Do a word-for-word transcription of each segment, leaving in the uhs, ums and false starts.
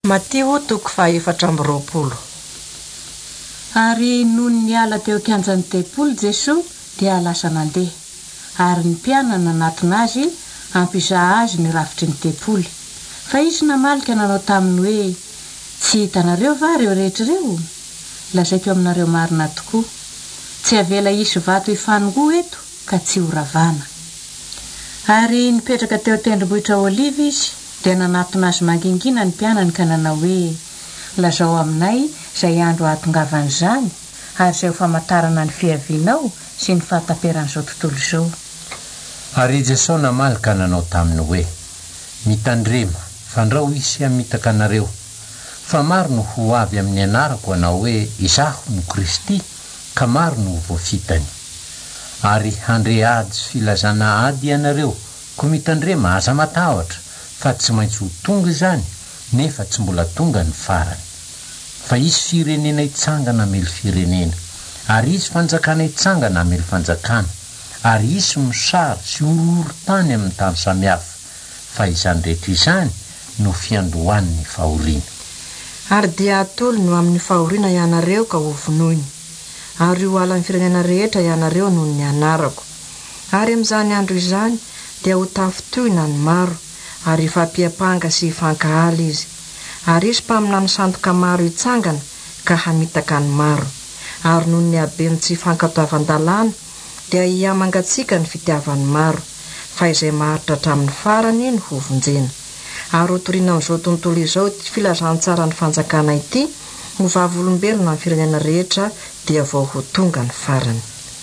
Mateo toko fahaefatra amby roapolo. Ary nohon ny ala teo kianjan'ny tempolo Jesosy dia lasa nandeha, ary ny mpianana natona azy ampizaha azy ny rafitry ny tempoly. Fa izy namalika nanao taminy hoe tsy hitanareo va reo rehetra reo? Lazaiko aminareo marina tokoa, tsy avela isy vato ifanongo eto ka tsy horavana. Ary nipetraka teo tendrombohitra Oliva izy dia nanatona azy mangingina ny mpianany ka nanao hoe lazao aminay izay andro ahatongavana izany ary izay ho famantarana ny fiavianao sy ny fahataperan'izao tontolo izao. Ary Jesosy namalika nanao taminy hoe mitandrema fandrao isy hamitaka anareo fa maro no ho avy amin'ny anarako anao hoe izaho no Kristy ka maro no voafitany. Ary handre ady sy filazana ady ianareo ko mitandrema aza matahotra fa tsy maintsy ho tonga izany nefa tsy mbola tonga ny farany. Fa isy firenena itsangana amely firenena, ary isy fanjakana itsangana amely fanjakana, ary isy misary sy horohoro-tany amin'ny tany samihafa, fa izany rehetra izany no fiandohan'ny fahoriana. Ary dia atolony amin'ny fahoriana ianareo ka ho vonoiny, ary ho ala ny firenena rehetra ianareo noho ny anarako. Ary amin'izany andro izany dia ho tafotohina ny maro, ary fampiapanga sy fankahaly izy. Ary isy mpamina misandoka maro itsangana ka hamitaka ny maro. Ary noho ny habeny tsy fankatoavan-dalàna dia hiamangatsika ny fitiavan'ny maro, fa izay maharitra hatramin'ny farany ny ho vonjena. Ary ho toriana amin'izao tontolo izao ty filazantsara ny fanjakana ity ho vavolombelona ny firenena rehetra dia vao ho tonga ny farany.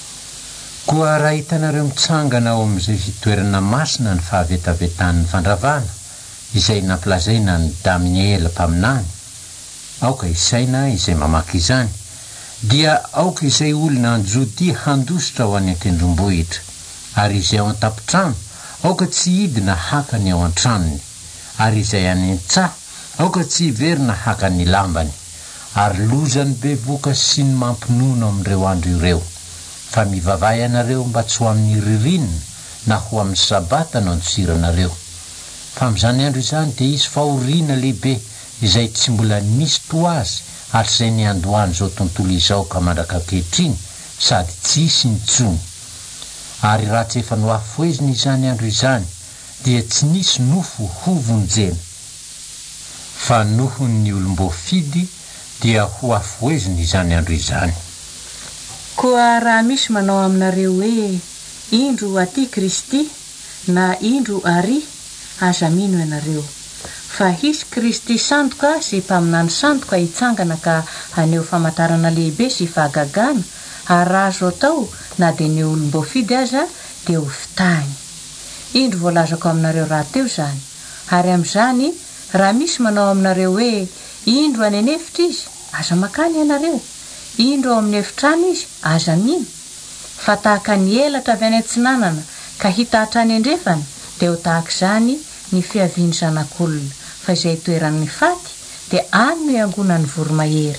Koa raha hitanareo mitsangana ao amin'izay fitoerana masina ny fahavetavetan'ny fandravana izay nampilazaina ny Daniela mpaminany, aoka isaina izay mamaky izany, dia aoka izay olona anjodia handositra ho any an-tendrombohitra, ary izay ao an-tapitrano aoka tsy hidina haka ny ao an-tranony, ary izay any an-tsaha aoka tsy hiverina haka ny lambany, ary lozany bevoka sy ny mampinono amin'ireo andro ireo. Fa mivavay ianareo mba tsy ho amin'ny ririnina na ho amin'ny sabata no antsiranareo. Fa amin'izany andro izany dia isy fahoriana lehibe izay tsy mbola nisy toazy ary izay ny andohany izao tontolo izao ka mandraka ankehitriny sady tsy hisy intsony. Ary raha tsy efa noafoezina izany andro izany dia tsy nisy nofo ho vonjena, fa nohon'ny olom-boafidy dia ho afoezina izany andro izany. Koa raha misy manao aminareo hoe indro aty Kristy na indro ary, aza mino ianareo fa hisy Kristy sandoka sy mpaminany sandoka itsangana ka haneo famantarana lehibe sy fahagagana, ary azo atao na dia ny olom-boafidy aza dia ho fitahiny. Indro voalazako aminareo raha teo izany. Ary amin'izany raha misy manao aminareo hoe indro any anefitra izy, aza makany ianareo. Indro ao amin'ny efitrano izy, aza mino. Fa tahaka ny elatra avy any antsinanana ka hita hatrany andrefana dia ho tahaka izany ny fiaviany zanak'olona, fa izay toeran'ny faty dia any no iangonan'ny voromahery.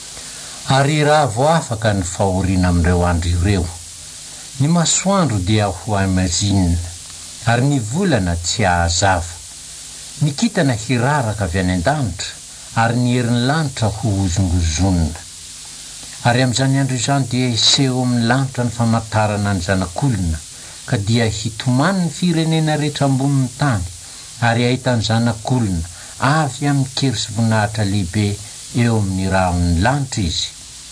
Ary raha vao afaka ny fahoriana amin'ireo andro ireo, ny masoandro dia ho amazinina, ary ny volana tsy ahazava, ny kintana hiraraka avy any an-danitra, ary ny herin'ny lanitra ho hozongozonina. Ary amin'izany andro izany dia hiseho amin'ny lanitra ny famantarana ny zanak'olona, ka dia hitomany ny firenena rehetra ambonin'ny tany, ary ahitany zanak'olona avy amin'ny kely sy voninahitra lehibe eo amin'ny rahon'ny lanitra izy.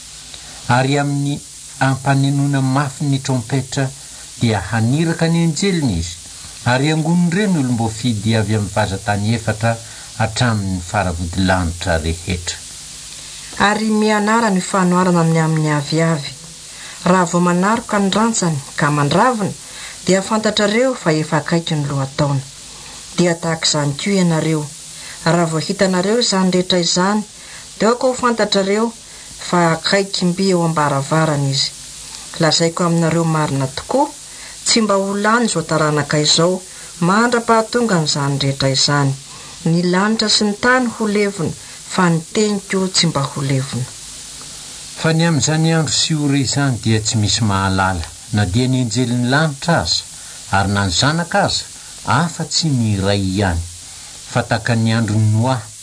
Ary amin'ny ampanenona mafy ny trompetra dia haniraka ny anjeliny izy, ary angonon'ireny olom-boafidy avy amin'ny vazatany efatra hatramin'ny faravodilanitra rehetra. Ary mianara ny fanoarana amin'ny amin'ny aviavy. Raha vao manaroka ny rantsany ka mandravina dia fantatrareo fa efa akaiky ny lohataona. Dia tahaka izany koa ianareo. Raha vao hitanareo izany rehetra izany dia aoka ho fantatrareo fa akaiky mby eo ambaravarana izy. Lazaiko aminareo marina tokoa, tsy mba ho lany izao taranaka izao mandra-pahatonga n'izany rehetra izany. Ny lanitra sy ny tany ho levona, fa ny teny koa tsy mba ho levona. Fa ny amin'izany andro sy ora izany dia tsy misy mahalala, na dia ny anjelin'ny lanitra aza, ary na ny zanaka aza, afa tsy ny iray ihany. Fa tahaka ny andro ny Noa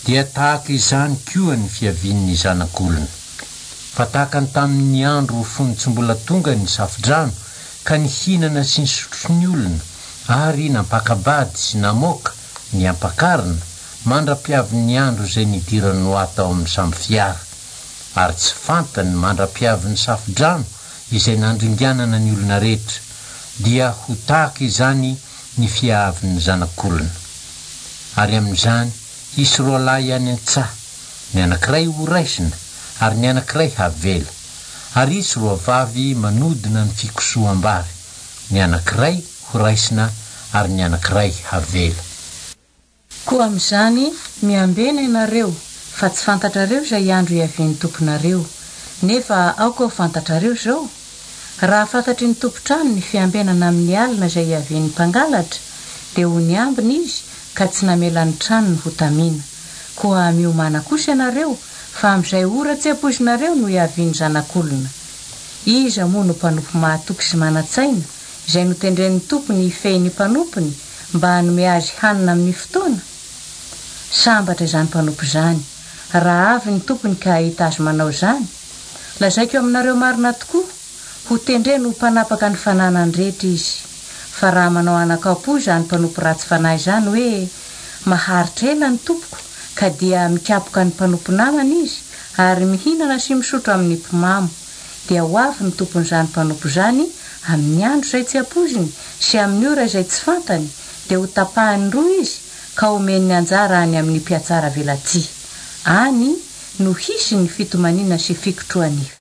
dia tahaka izany koa ny fiavian'ny zanak'olona. Fa tahaka ny tamin'ny andro fony tsy mbola tonga ny safidrano ka ny hinana sy ny sotro ny olona ary nampakabady sy namoaka ny ampakarina mandra-piavin'ny andro izay nidirany ho atao amin'ny samby fiara ary tsy fantany mandra-piavin'ny safidrano izay nandringanana ny olona rehetra dia ho tahaka izany ny fiavin'ny zanak'olona. Ary amin'izany hisy roa lahy ihany an-tsaha, ny anankiray ho raisina ary ny anankiray havela, ary hisy roa vavy manodina ny fikosoam-bary, ny anankiray ho raisina ary ny anankiray havela. Koa amin'izany miambena ianareo fa tsy fantatrareo izay andro iavian'ny tomponareo, nefa aoka ho fantatrareo zao. Raha fantatry ny tompontrano ny fiambenana amin'ny alina izay iavian'ny mpangalatra dia ho ny ambiny izy ka tsy namela ny tranony ho tamina. Koa miomana kosa ianareo fa amin'izay ora tsy ampoizinareo no iavian'ny zanak'olona. Iza moa no mpanompo mahatoky sy manatsaina izay notendren'ny tompony hifehin'ny mpanompo'ny mba hanome azy hanina amin'ny fotoana? Sambatra izany mpanompo izany, raha avy ny tompony ka hita azy manao izany. Lazaiko aminareo marina tokoa, ho tendreny ho mpanapaka ny fananany rehetra izy. Fa raha manao anakapo izany mpanompo ratsy fanahy izany hoe maharitra ela ny tompoko ka dia mikapoka ny mpanompo namany izy ary mihinana sy misotro amin'ny mpimamo, dia ho avy ny tompon'izany mpanompo izany amin'ny andro izay tsy ampoiziny sy amin'ny ora izay tsy fantany, dia ho tapahany roa izy ka omeny anjara any amin'ny mpiatsara velatsia. Any no hisy ny fitomaniana sy fikotroany.